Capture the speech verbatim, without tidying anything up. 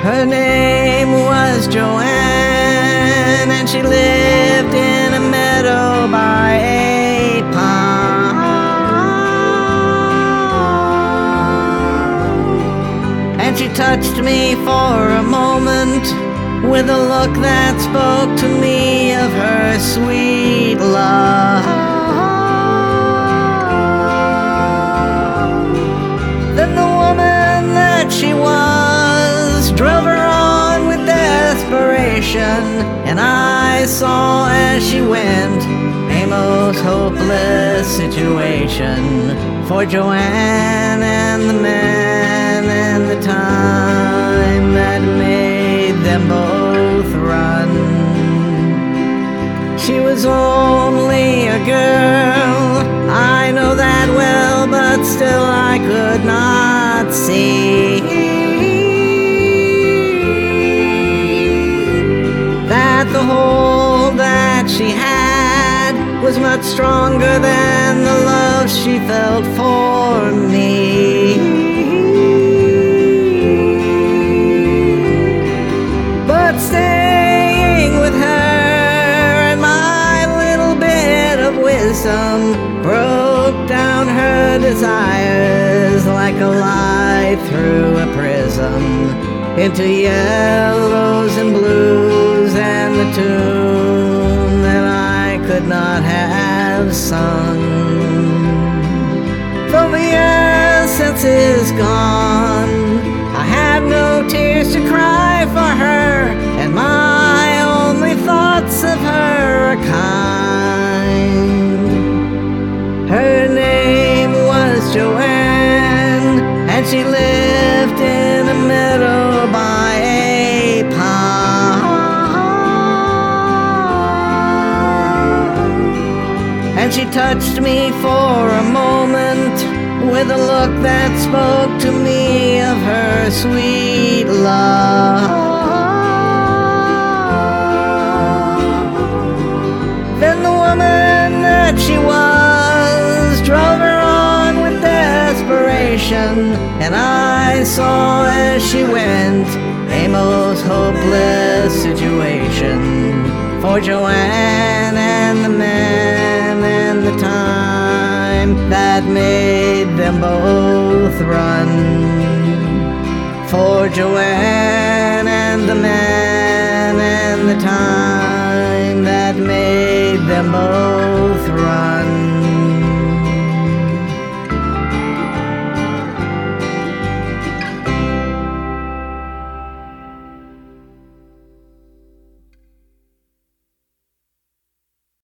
Her name was Joanne, and she lived in a meadow by a pond. And she touched me for a moment with a look that spoke to me of her sweet love. Then the woman that she was drove her on with desperation, and I saw as she went a most hopeless situation for Joanne and the man and the time that made them both run. She was only a girl, I know that well, but still I could not see that the hold that she had was much stronger than the love she felt for me. But staying with her and my little bit of wisdom broke down her desires like a light through a prism into yellows and blues, and the tune that I could not have sung. Though the essence is gone, I have no tears to cry for her, and my only thoughts of her are kind. Her name was Joanne, and she lived in a meadow by a pond. And she touched me for a moment with a look that spoke to me of her sweet love. Then the woman that she was drove her on with desperation, and I saw as she went a most hopeless situation for Joanne and the man and the time that made them both run. For Joanne and the man and the time that made them both